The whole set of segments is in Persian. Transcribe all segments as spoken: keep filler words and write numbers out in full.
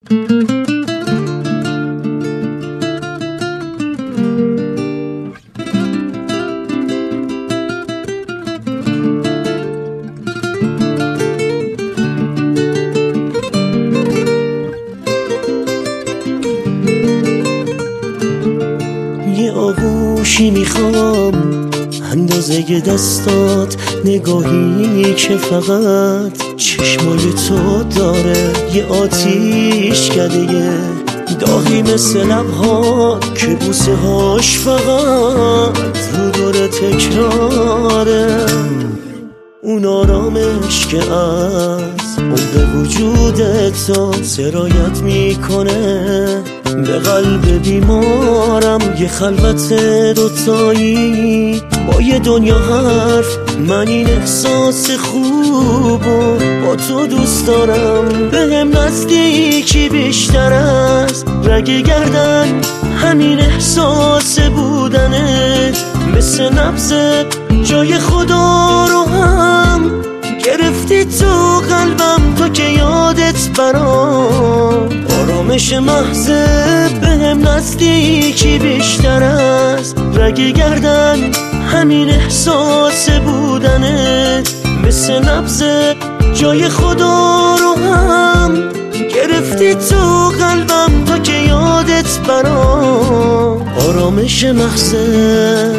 یه آغوشی میخوام اندازه دستات، نگاهی که فقط چشمای تو داره، یه آتیش کده داغی مثل لبها که بوسه هاش فقط رو داره تکراره، اون آرامش که از عمق وجودت تا سرایت میکنه به قلب بیمارم. یه خلوت دوتایی با یه دنیا حرف، من این احساس خوبو با تو دوست دارم. بهم نزدیکی بیشتر از رگ گردن، همین احساس بودنت مثل نبض جای خدا رو هم گرفتی تو قلبم، تو که یادت برام آرامش محضه. بهم نزدیکی بیشتر از رگ گردن، همین احساس بودنت مثل نبض جای خدا رو هم گرفتی تو قلبم، تو که یادت برام آرامش محضه.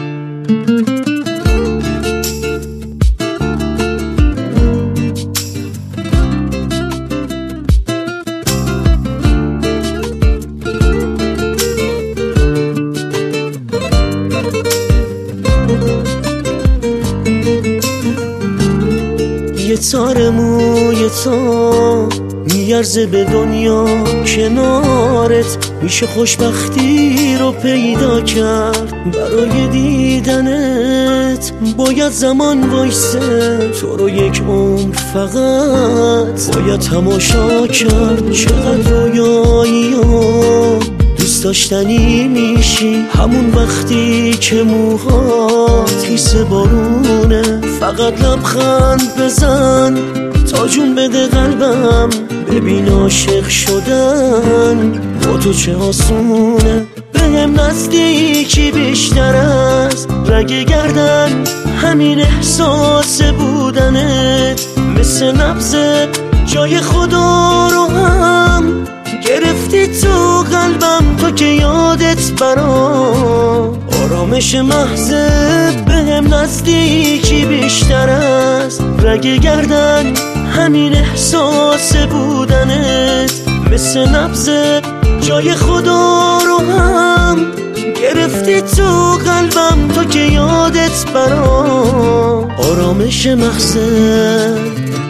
یه تار موی تو میارزه به دنیا کنارت، میشه خوشبختی رو پیدا کرد برای دیدنت. باید زمان وایسه تو رو یک عمر فقط باید تماشا کرد. چقدر رویایی و دوست داشتنی میشی همون وقتی که موهات خیس بارونه. فقط لبخند بزن تا جون بده قلبم، ببین عاشق شدن با تو چه آسونه. بهم نزدیکی بیشتر از رگ گردن، همین احساس بودنت مثل نبض جای خدا رو هم گرفتی تو قلبم، تو که یادت برام آرامش محضه. بهم نزدیکی بیشتر از رگ گردن، همین احساس بودنت مثل نبض جای خدا رو هم گرفتی تو قلبم، تو که یادت برام آرامش محضه.